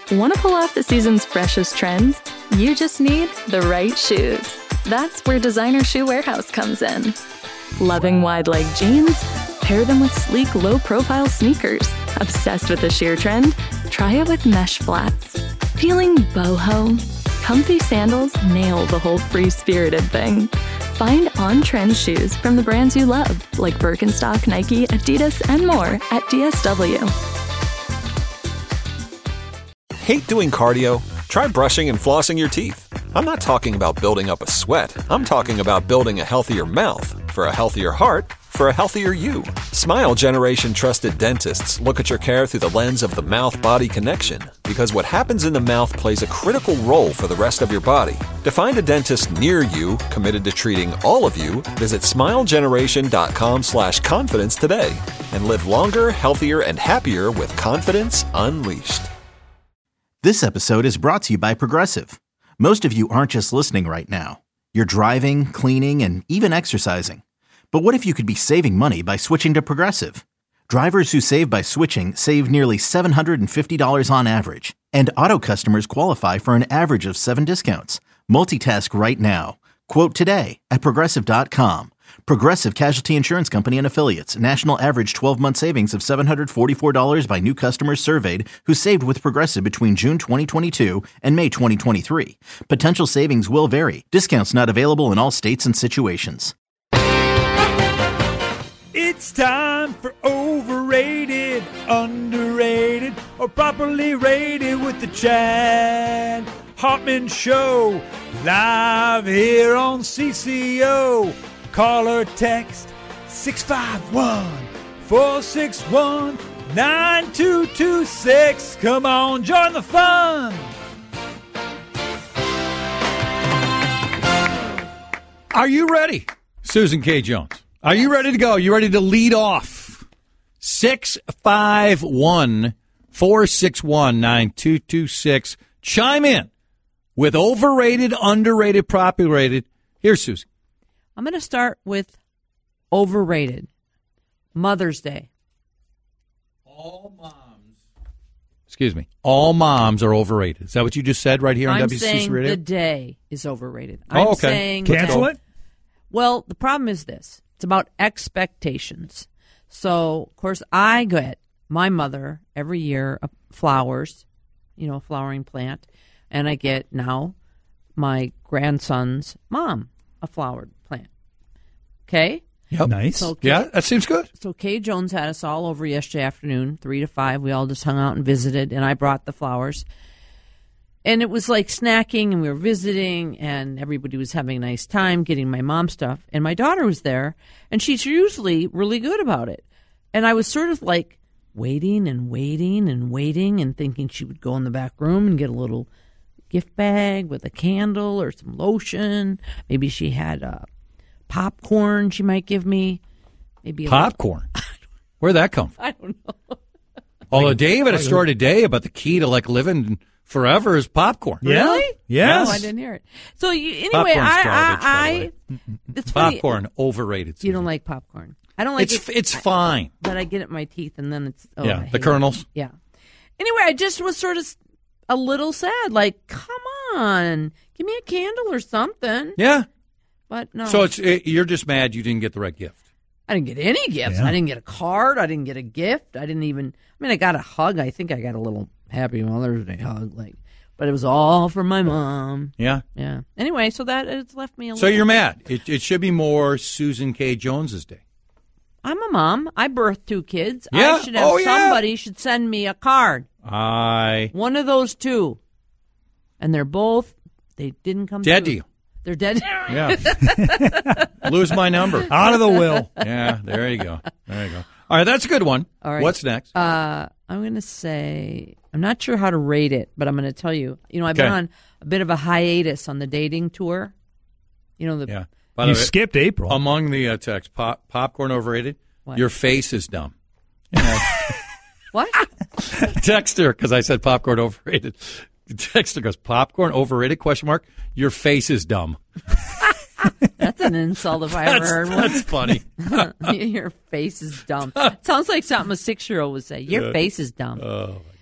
Want to pull off the season's freshest trends? You just need the right shoes. That's where Designer Shoe Warehouse comes in. Loving wide-leg jeans? Pair them with sleek, low-profile sneakers. Obsessed with the sheer trend? Try it with mesh flats. Feeling boho? Comfy sandals nail the whole free-spirited thing. Find on-trend shoes from the brands you love, like Birkenstock, Nike, Adidas, and more at DSW. Hate doing cardio? Try brushing and flossing your teeth. I'm not talking about building up a sweat. I'm talking about building a healthier mouth for a healthier heart for a healthier you. Smile Generation trusted dentists look at your care through the lens of the mouth-body connection, because what happens in the mouth plays a critical role for the rest of your body. To find a dentist near you committed to treating all of you, visit smilegeneration.com/confidence today and live longer, healthier, and happier with confidence unleashed. This episode is brought to you by Progressive. Most of you aren't just listening right now. You're driving, cleaning, and even exercising. But what if you could be saving money by switching to Progressive? Drivers who save by switching save nearly $750 on average. And auto customers qualify for an average of 7 discounts. Multitask right now. Quote today at Progressive.com. Progressive Casualty Insurance Company and Affiliates. National average 12-month savings of $744 by new customers surveyed who saved with Progressive between June 2022 and May 2023. Potential savings will vary. Discounts not available in all states and situations. It's time for Overrated, Underrated, or Properly Rated with the Chad Hartman Show. Live here on CCO. Call or text 651-461-9226. Come on, join the fun. Are you ready, Susan K. Jones? Are you ready to go? You ready to lead off? 651-461-9226. Chime in with overrated, underrated, properly rated. Here's Susan. I'm going to start with overrated. Mother's Day. All moms are overrated. Is that what you just said right here on WCC Radio? I'm saying the day is overrated. Oh, okay. Cancel it? Well, the problem is this. It's about expectations. So, of course, I get my mother every year flowers, a flowering plant. And I get now my grandson's mom a flowered plant. Okay? Yep. Nice. So Yeah, that seems good. So Kay Jones had us all over yesterday afternoon, 3 to 5. We all just hung out and visited, and I brought the flowers. And it was like snacking, and we were visiting, and everybody was having a nice time getting my mom stuff. And my daughter was there, and she's usually really good about it. And I was sort of like waiting and waiting and waiting and thinking she would go in the back room and get a little gift bag with a candle or some lotion. Maybe she had popcorn she might give me. Maybe popcorn? Where'd that come from? I don't know. Although Dave had a story today about the key to living forever is popcorn. Yeah? Really? Yes. No, I didn't hear it. So anyway, Popcorn's garbage, by the way. It's funny. Popcorn overrated. You don't like popcorn. I don't like it's fine. But I get it in my teeth, and then it's the kernels. Yeah. Anyway, I just was sort of a little sad. Like, come on, give me a candle or something. Yeah. But no. So you're just mad you didn't get the right gift. I didn't get any gifts. Yeah. I didn't get a card. I didn't get a gift. I didn't even. I got a hug. I think I got a little Happy Mother's Day hug, but it was all for my mom. Yeah. Yeah. Anyway, so that it's left me a little. So you're mad. It should be more Susan K. Jones's day. I'm a mom. I birthed 2 kids. Yeah. I should have somebody should send me a card. One of those 2. And they didn't come dead through. to you. They're dead. Yeah. Lose my number. Out of the will. Yeah, there you go. All right, that's a good one. All right. What's next? I'm going to say, I'm not sure how to rate it, but I'm going to tell you. I've been on a bit of a hiatus on the dating tour. Yeah. By the way, skipped April. Among the texts, popcorn overrated. What? Your face is dumb. What? Text her, because I said popcorn overrated. Texter goes, popcorn overrated, ? Your face is dumb. That's an insult if I ever heard one. That's funny. Your face is dumb. Sounds like something a 6-year-old would say. Your face is dumb. Oh.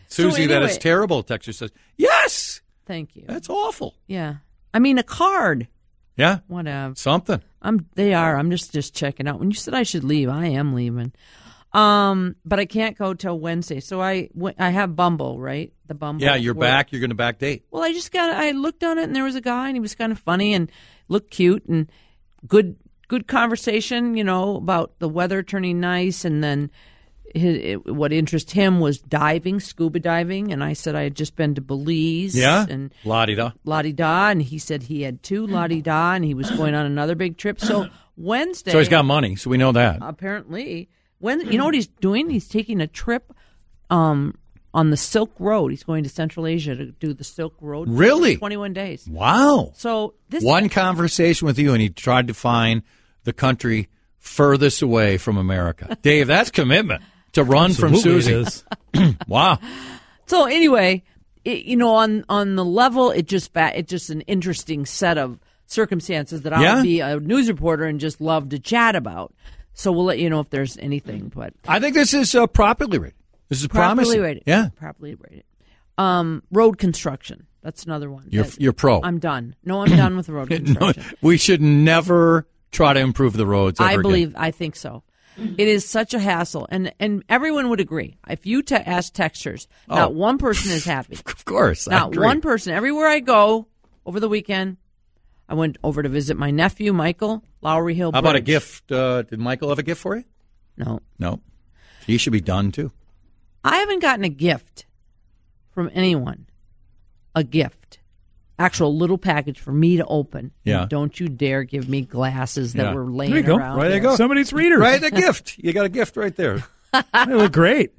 Susie, So that is anyway- terrible. Texter says, yes, Thank you. that's awful. Yeah. I mean, a card. Yeah, Whatever. something. They are. I'm just checking out. When you said I should leave, I am leaving. But I can't go till Wednesday. So I have Bumble, right? The Bumble. Yeah, you're where- back. You're going to backdate. Well, I looked on it and there was a guy and he was kind of funny and looked cute and good conversation, about the weather turning nice. And then what interested him was diving, scuba diving. And I said I had just been to Belize. Yeah, And la-di-da. la-di-da. And he said he had 2 la-di-da and he was going on another big trip. So Wednesday. So he's got money, so we know that. Apparently. You know what he's doing? He's taking a trip on the Silk Road. He's going to Central Asia to do the Silk Road. Really? 21 days. Wow. So this One conversation with you, and he tried to find the country furthest away from America. Dave, that's commitment to run from Absolutely Susie. it is. Wow. So anyway, on the level, it's just an interesting set of circumstances that Yeah. I'll be a news reporter and just love to chat about. So we'll let you know if there's anything. But I think this is properly rated. This is properly promising. rated. Yeah. Properly rated. Road construction. That's another one. You're pro. I'm done. No, I'm done with road No, construction. we should never try to improve the roads ever again. I think so. It is such a hassle, and everyone would agree. If you ask texters, not one person is happy. Of course. I Not agree. one person. Everywhere I go over the weekend, I went over to visit my nephew, Michael, Lowry Hill How about a Bridge. gift? Did Michael have a gift for you? No. No. He should be done, too. I haven't gotten a gift from anyone. A gift. Actual little package for me to open. Yeah. And don't you dare give me glasses that Yeah. were laying There you go. around. Right, there you here. go. Somebody's readers. Right, a gift. You got a gift right there. They look great.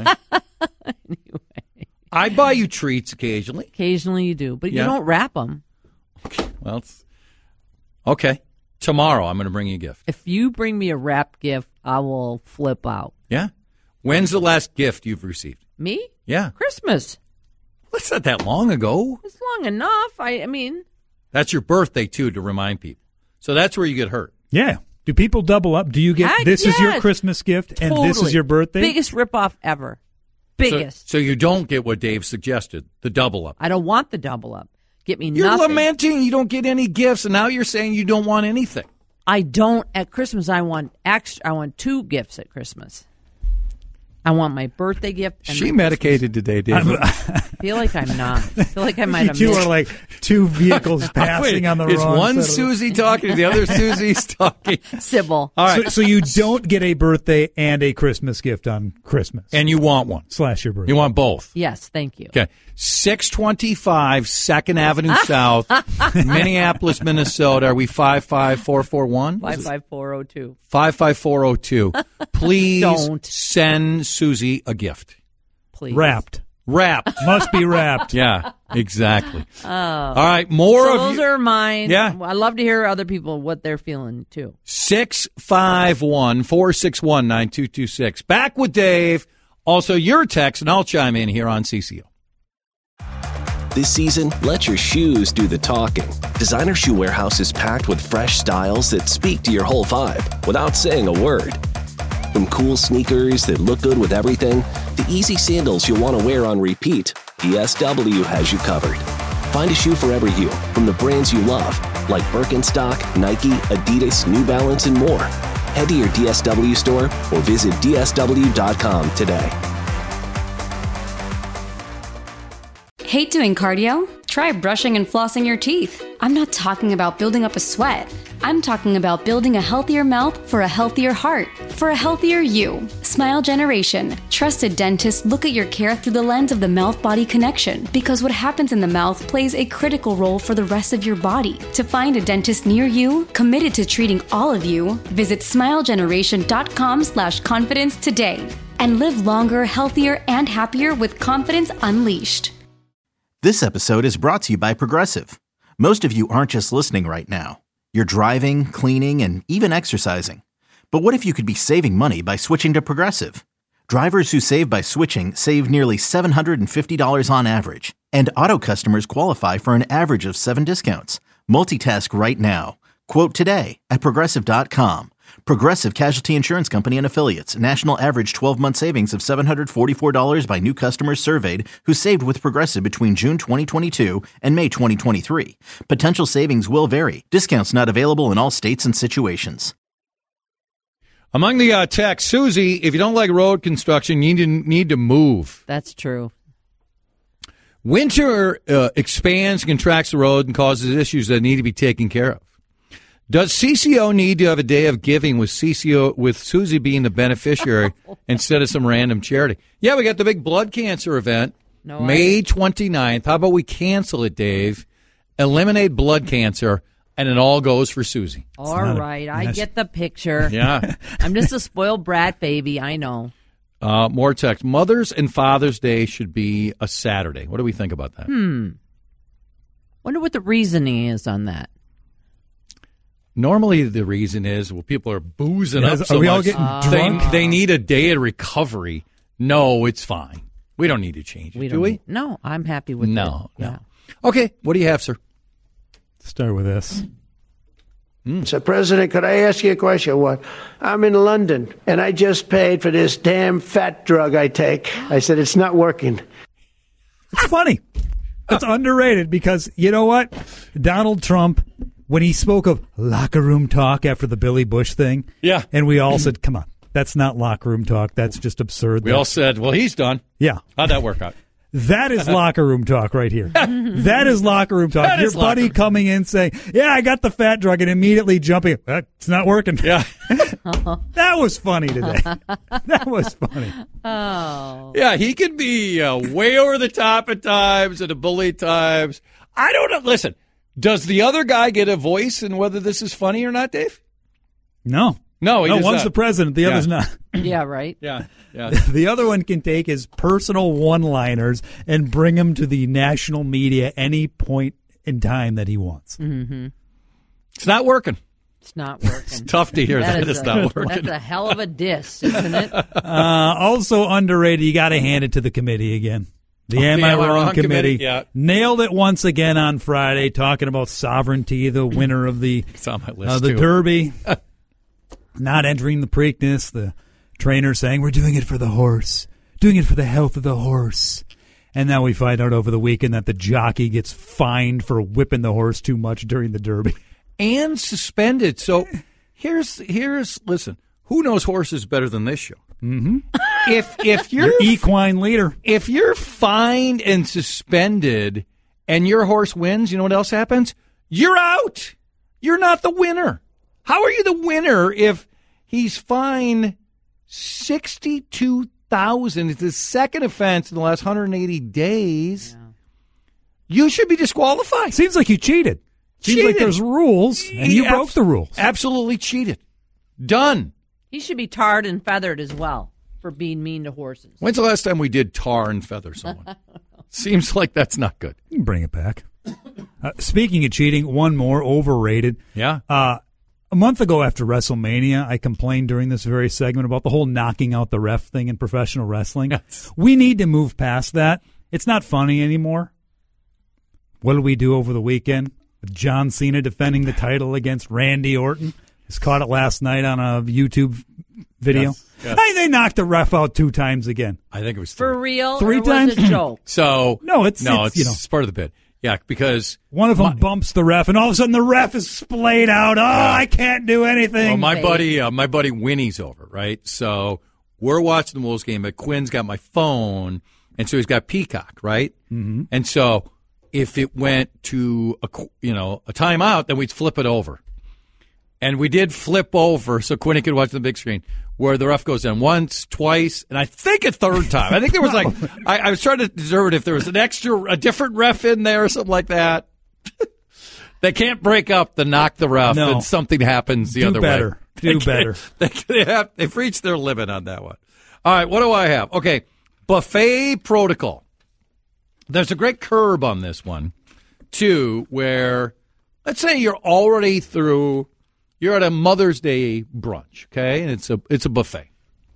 I buy you treats occasionally. Occasionally you do, but Yeah. you don't wrap them. Well, okay. Tomorrow I'm going to bring you a gift. If you bring me a wrapped gift, I will flip out. Yeah? When's the last gift you've received? Me? Yeah. Christmas. That's not that long ago. It's long enough. I mean, That's your birthday, too, to remind people. So that's where you get hurt. Yeah. Do people double up? Do you get Heck this is your yes. Christmas gift and this is totally. your birthday? Biggest ripoff ever. Biggest. So you don't get what Dave suggested, the double up. I don't want the double up. Get me You're nothing. lamenting you don't get any gifts, and now you're saying you don't want anything. I don't at Christmas. I want 2 gifts at Christmas. I want my birthday gift. And She my medicated today, Dave. Christmas. I feel like I'm not. I feel like I might You have two missed. are like 2 vehicles passing on the It's wrong one side of the- Susie talking, the other Susie's talking. Sybil. All right. So you don't get a birthday and a Christmas gift on Christmas. And you want one. / your birthday. You want both. Yes, thank you. Okay. 625 2nd Avenue South, Minneapolis, Minnesota. Are we 55441? 55402. 55402. Please Don't. send Susie a gift. Please. Wrapped. Wrapped. Must be wrapped. Yeah, exactly. All right. More So of those you. are mine. Yeah. I love to hear other people what they're feeling too. 651-461-9226. Back with Dave. Also, your text, and I'll chime in here on CCO. This season, let your shoes do the talking. Designer Shoe Warehouse is packed with fresh styles that speak to your whole vibe without saying a word. From cool sneakers that look good with everything, to easy sandals you'll want to wear on repeat, DSW has you covered. Find a shoe for every you, from the brands you love, like Birkenstock, Nike, Adidas, New Balance, and more. Head to your DSW store or visit DSW.com today. Hate doing cardio? Try brushing and flossing your teeth. I'm not talking about building up a sweat. I'm talking about building a healthier mouth for a healthier heart, for a healthier you. Smile Generation. Trusted dentists look at your care through the lens of the mouth-body connection, because what happens in the mouth plays a critical role for the rest of your body. To find a dentist near you, committed to treating all of you, visit smilegeneration.com/confidence today and live longer, healthier, and happier with confidence unleashed. This episode is brought to you by Progressive. Most of you aren't just listening right now. You're driving, cleaning, and even exercising. But what if you could be saving money by switching to Progressive? Drivers who save by switching save nearly $750 on average. And auto customers qualify for an average of 7 discounts. Multitask right now. Quote today at Progressive.com. Progressive Casualty Insurance Company and Affiliates. National average 12-month savings of $744 by new customers surveyed who saved with Progressive between June 2022 and May 2023. Potential savings will vary. Discounts not available in all states and situations. Among the texts, Susie, if you don't like road construction, you need to move. That's true. Winter expands and contracts the road and causes issues that need to be taken care of. Does CCO need to have a day of giving with Susie being the beneficiary instead of some random charity? Yeah, we got the big blood cancer event, May 29th. How about we cancel it, Dave? Eliminate blood cancer, and it all goes for Susie. All right, I get the picture. Yeah. I'm just a spoiled brat baby, I know. More text. Mother's and Father's Day should be a Saturday. What do we think about that? Wonder what the reasoning is on that. Normally the reason is, well, people are boozing up so are we much. all getting drunk? They need a day of recovery. No, it's fine. We don't need to change it, do we? No, I'm happy with it. No. Okay, what do you have, sir? Start with this. So, President, could I ask you a question? What? I'm in London, and I just paid for this damn fat drug I take. I said, it's not working. It's funny. It's underrated because, you know what? Donald Trump, when he spoke of locker room talk after the Billy Bush thing, Yeah. and we all said, come on, that's not locker room talk. That's just absurd. We all said, well, he's done. Yeah. How'd that work out? That is locker room talk right here. That is locker room talk. That Your is locker buddy room. coming in saying, yeah, I got the fat drug, and immediately jumping, it's not working. Yeah. That was funny today. That was funny. Oh. Yeah, he can be way over the top at times and a bully at times. I don't know. Listen, does the other guy get a voice in whether this is funny or not, Dave? No. No, he does one's not. the president, the other's not. Yeah, right. Yeah. The other one can take his personal one-liners and bring them to the national media any point in time that he wants. Mm-hmm. It's not working. It's not working. It's tough to hear that it's not working. That's a hell of a diss, isn't it? Also underrated, you got to hand it to the committee again. The Am I Wrong committee yeah. nailed it once again on Friday, talking about sovereignty, the winner of the It's on my list, the too. Derby, not entering the Preakness. The trainer saying, we're doing it for the horse, doing it for the health of the horse. And now we find out over the weekend that the jockey gets fined for whipping the horse too much during the Derby. And suspended. So here's listen, who knows horses better than this show? Mm-hmm. If Your equine leader. If you're fined and suspended and your horse wins, you know what else happens? You're out. You're not the winner. How are you the winner if he's fined $62,000? It's his second offense in the last 180 days. Yeah. You should be disqualified. Seems like you cheated. Seems like there's rules, and you broke the rules. Absolutely cheated. Done. He should be tarred and feathered as well for being mean to horses. When's the last time we did tar and feather someone? Seems like that's not good. You can bring it back. Speaking of cheating, one more, overrated. Yeah. A month ago after WrestleMania, I complained during this very segment about the whole knocking out the ref thing in professional wrestling. Yes. We need to move past that. It's not funny anymore. What did we do over the weekend? With John Cena defending the title against Randy Orton. Just caught it last night on a YouTube video. Yes. Hey, they knocked the ref out 2 times again. I think it was For real? 3 or times? Was it a joke? So it's you know. It's part of the bit. Yeah, because one of them bumps the ref, and all of a sudden the ref is splayed out. Oh, I can't do anything. Well, my buddy Winnie's over, right? So we're watching the Wolves game, but Quinn's got my phone, and so he's got Peacock, right? Mm-hmm. And so if it went to a timeout, then we'd flip it over. And we did flip over so Quinny could watch the big screen, where the ref goes in once, twice, and I think a third time. I think there was I was trying to determine if there was a different ref in there or something like that. They can't break up the knock the ref and something happens the other way. Do better. They've reached their limit on that one. All right, what do I have? Okay, buffet protocol. There's a great curb on this one, too, where let's say you're already through. You're at a Mother's Day brunch, okay, and it's a buffet.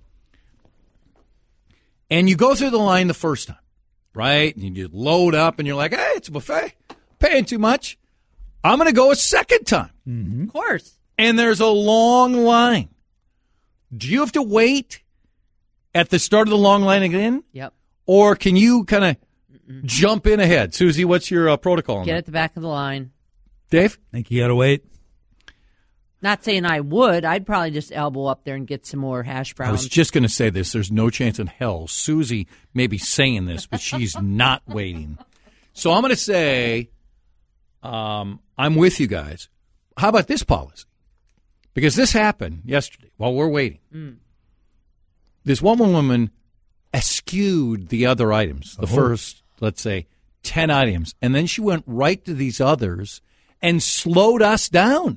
And you go through the line the first time, right? And you load up, and you're like, hey, it's a buffet. Paying too much. I'm going to go a second time. Mm-hmm. Of course. and there's a long line. Do you have to wait at the start of the long line again? Yep. Or can you kind of jump in ahead? Susie, what's your protocol on Get that? at the back of the line. Dave? I think you got to wait. Not saying I would. I'd probably just elbow up there and get some more hash browns. I was just going to say this. There's no chance in hell. Susie may be saying this, but she's not waiting. So I'm going to say I'm with you guys. How about this policy? Because this happened yesterday while we're waiting. This one woman eschewed the other items, the first, let's say, 10 items, and then she went right to these others and slowed us down.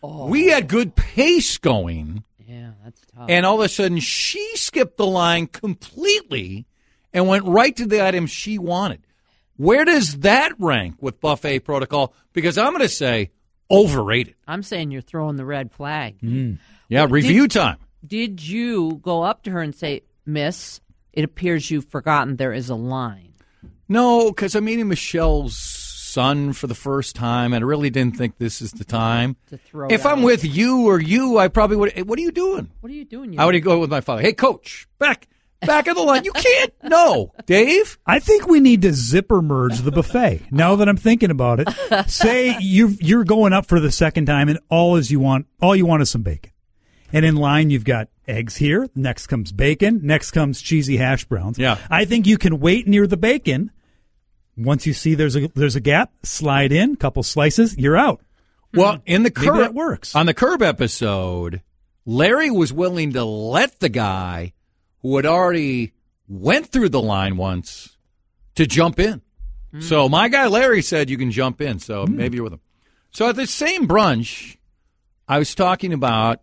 We had good pace going. Yeah, that's tough. And all of a sudden, she skipped the line completely and went right to the items she wanted. Where does that rank with buffet protocol? Because I'm going to say overrated. I'm saying you're throwing the red flag. Yeah, review time. Did you go up to her and say, Miss, it appears you've forgotten there is a line? No, because I'm meeting Michelle's son for the first time, and I really didn't think this is the time. To throw If down. I'm with you or you, I probably would. Hey, what are you doing? What are you doing? I would go with my father. Hey, coach, back of the line. You can't. No, Dave. I think we need to zipper merge the buffet. Now that I'm thinking about it, say you're going up for the second time, and all you want is some bacon. And in line, you've got eggs here. Next comes bacon. Next comes cheesy hash browns. Yeah. I think you can wait near the bacon. Once you see there's a gap, slide in, couple slices, you're out. Well, in the Maybe Curb, that works. On the Curb episode, Larry was willing to let the guy who had already went through the line once to jump in. So my guy Larry said you can jump in, so maybe you're with him. So at the same brunch, I was talking about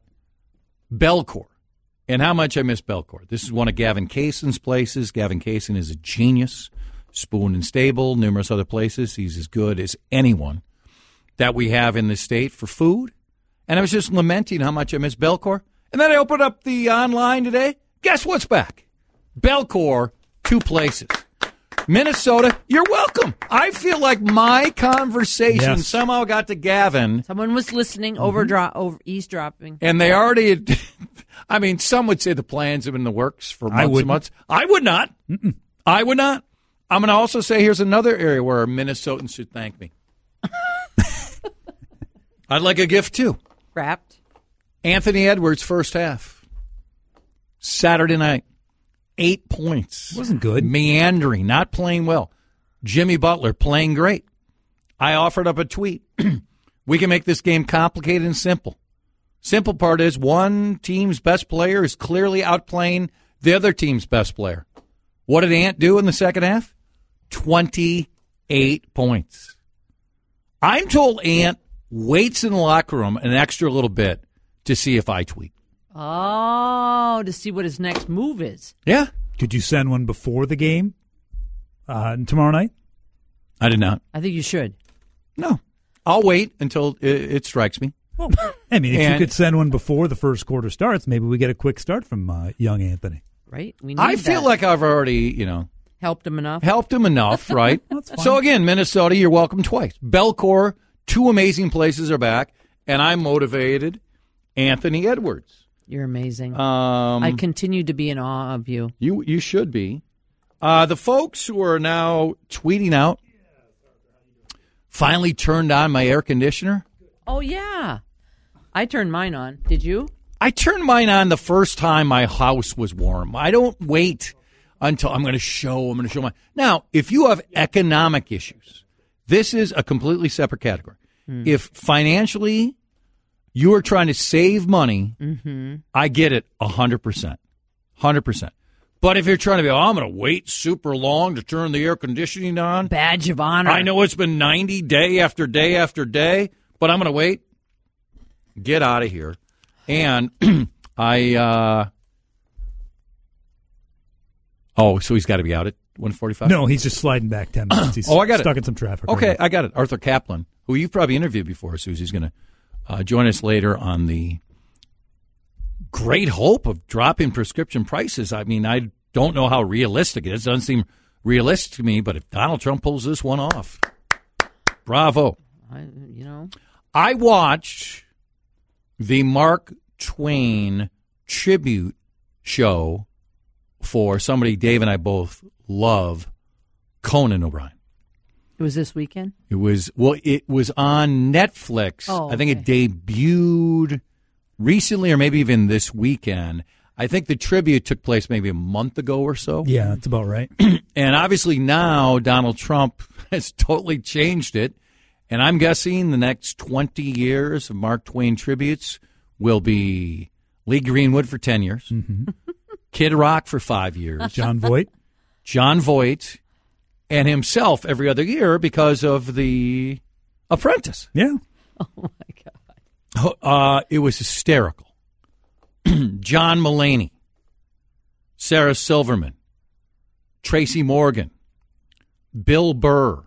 Belcourt and how much I miss Belcourt. This is one of Gavin Kaysen's places. Gavin Kaysen is a genius. Spoon and Stable, numerous other places. He's as good as anyone that we have in the state for food. And I was just lamenting how much I miss Belcourt. And then I opened up the online today. Guess what's back? Belcourt, 2 places. Minnesota, you're welcome. I feel like my conversation somehow got to Gavin. Someone was listening, eavesdropping. And they already had, I mean, some would say the plans have been in the works for months and months. I would not. I would not. I'm going to also say here's another area where Minnesotans should thank me. I'd like a gift, too. Wrapped. Anthony Edwards, first half. Saturday night. 8 points. Wasn't good. Meandering, not playing well. Jimmy Butler playing great. I offered up a tweet. We can make this game complicated and simple. Simple part is one team's best player is clearly outplaying the other team's best player. What did Ant do in the second half? 28 points. I'm told Ant waits in the locker room an extra little bit to see if I tweet. Oh, to see what his next move is. Yeah. Could you send one before the game tomorrow night? I did not. I think you should. No. I'll wait until it strikes me. Well, I mean, if you could send one before the first quarter starts, maybe we get a quick start from young Anthony. Right? We need I feel that. like I've already, helped him enough. Right? That's fine. So again, Minnesota, you're welcome twice. Belcourt, 2 amazing places are back, and I'm motivated. Anthony Edwards. You're amazing. I continue to be in awe of you. You should be. The folks who are now tweeting out finally turned on my air conditioner. Oh, yeah. I turned mine on. Did you? I turned mine on the first time my house was warm. I don't wait until I'm going to show my. Now, if you have economic issues, this is a completely separate category. If financially you are trying to save money, I get it 100%. 100%. But if you're trying to be, I'm going to wait super long to turn the air conditioning on. Badge of honor. I know it's been 90 day after day after day, but I'm going to wait. Get out of here. And so he's got to be out at 1:45? No, he's just sliding back 10 minutes. He's I got stuck it. in some traffic. Okay, right now. I got it. Arthur Kaplan, who you've probably interviewed before, Susie's going to join us later on the great hope of dropping prescription prices. I mean, I don't know how realistic it is. It doesn't seem realistic to me, but if Donald Trump pulls this one off, bravo. I watched. the Mark Twain tribute show for somebody Dave and I both love, Conan O'Brien. It was this weekend? It was on Netflix. Oh, I think it debuted recently or maybe even this weekend. I think the tribute took place maybe a month ago or so. Yeah, that's about right. And obviously now Donald Trump has totally changed it. And I'm guessing the next 20 years of Mark Twain tributes will be Lee Greenwood for 10 years, Kid Rock for 5 years, John Voight, and himself every other year because of The Apprentice. Yeah. Oh, my God. It was hysterical. John Mulaney, Sarah Silverman, Tracy Morgan, Bill Burr,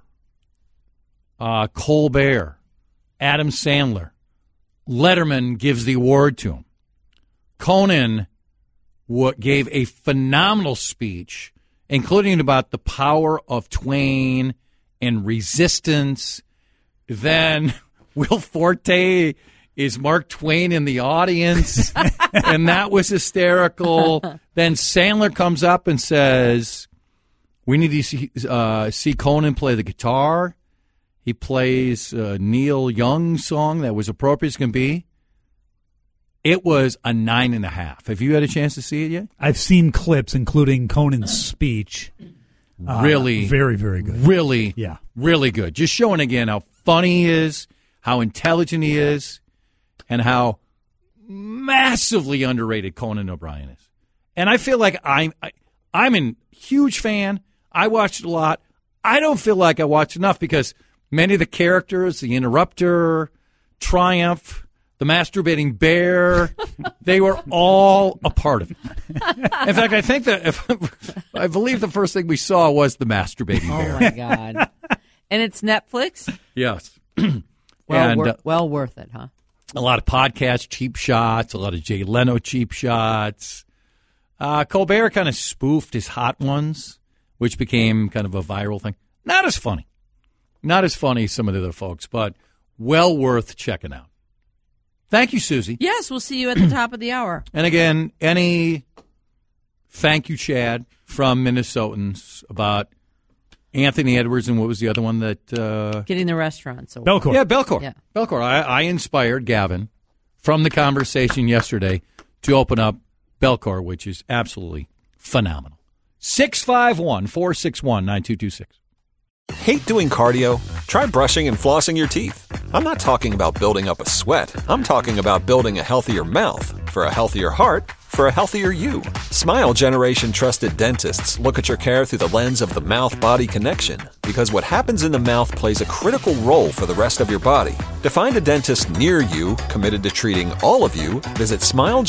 Colbert, Adam Sandler. Letterman gives the award to him. Conan gave a phenomenal speech, including about the power of Twain and resistance. Then Will Forte is Mark Twain in the audience, and that was hysterical. Then Sandler comes up and says, we need to see Conan play the guitar. He plays a Neil Young song that was appropriate as can be. It was a 9.5. Have you had a chance to see it yet? I've seen clips, including Conan's speech. Really? Very, very good. Really? Yeah. Really good. Just showing again how funny he is, how intelligent he is, and how massively underrated Conan O'Brien is. And I feel like I'm a huge fan. I watched it a lot. I don't feel like I watched enough because many of the characters, the Interrupter, Triumph, the masturbating bear, they were all a part of it. In fact, I think I believe the first thing we saw was the masturbating bear. Oh, my God. And it's Netflix? Yes. Well worth it, huh? A lot of podcast cheap shots, a lot of Jay Leno cheap shots. Colbert kind of spoofed his Hot Ones, which became kind of a viral thing. Not as funny as some of the other folks, but well worth checking out. Thank you, Susie. Yes, we'll see you at the top of the hour. And again, thank you, Chad, from Minnesotans about Anthony Edwards and what was the other one that... Getting the restaurant. So Belcourt. Yeah, Belcourt. Yeah. Belcourt. I inspired Gavin from the conversation yesterday to open up Belcourt, which is absolutely phenomenal. 651-461-9226. Hate doing cardio? Try brushing and flossing your teeth. I'm not talking about building up a sweat. I'm talking about building a healthier mouth for a healthier heart for a healthier you. Smile Generation trusted dentists look at your care through the lens of the mouth-body connection because what happens in the mouth plays a critical role for the rest of your body. To find a dentist near you committed to treating all of you, visit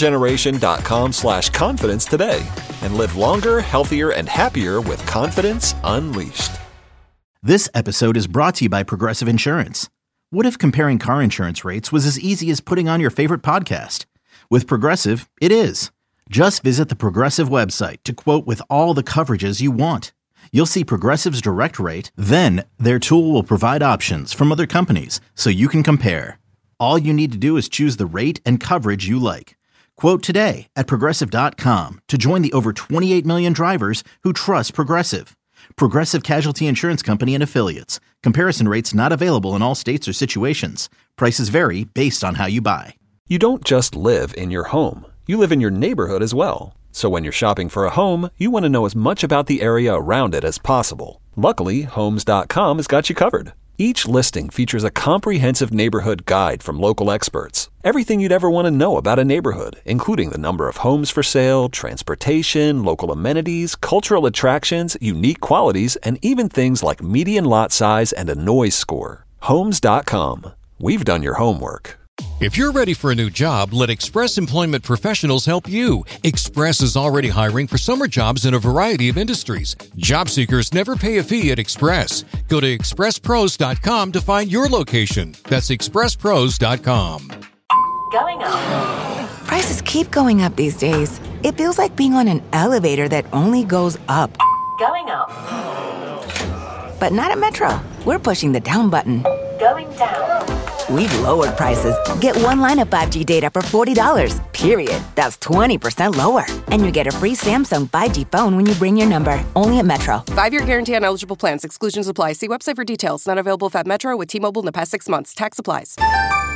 smilegeneration.com/confidence today and live longer, healthier, and happier with confidence unleashed. This episode is brought to you by Progressive Insurance. What if comparing car insurance rates was as easy as putting on your favorite podcast? With Progressive, it is. Just visit the Progressive website to quote with all the coverages you want. You'll see Progressive's direct rate, then their tool will provide options from other companies so you can compare. All you need to do is choose the rate and coverage you like. Quote today at Progressive.com to join the over 28 million drivers who trust Progressive. Progressive Casualty Insurance Company and Affiliates. Comparison rates not available in all states or situations. Prices vary based on how you buy. You don't just live in your home. You live in your neighborhood as well. So when you're shopping for a home, you want to know as much about the area around it as possible. Luckily, Homes.com has got you covered. Each listing features a comprehensive neighborhood guide from local experts. Everything you'd ever want to know about a neighborhood, including the number of homes for sale, transportation, local amenities, cultural attractions, unique qualities, and even things like median lot size and a noise score. Homes.com. We've done your homework. If you're ready for a new job, let Express Employment Professionals help you. Express is already hiring for summer jobs in a variety of industries. Job seekers never pay a fee at Express. Go to expresspros.com to find your location. That's expresspros.com. Going up. Prices keep going up these days. It feels like being on an elevator that only goes up. Going up. But not at Metro. We're pushing the down button. Going down. we've lowered prices. Get one line of 5G data for $40, period. That's 20% lower. And you get a free Samsung 5G phone when you bring your number. Only at Metro. 5-year guarantee on eligible plans. Exclusions apply. See website for details. Not available if at Metro with T-Mobile in the past 6 months. Tax applies.